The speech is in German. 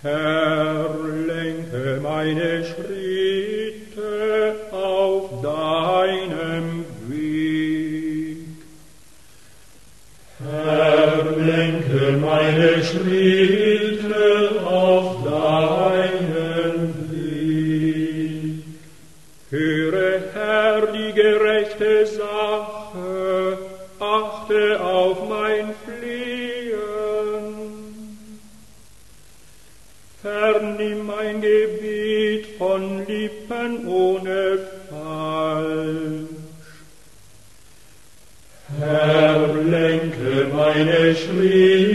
Herr, lenke meine Schritte auf deinem Weg. Herr, lenke meine Schritte auf deinen Weg. Höre, Herr, die gerechte Sache, achte auf mein Flehen. Vernimm mein Gebet von Lippen ohne Falsch. Herr, lenke meine Schritte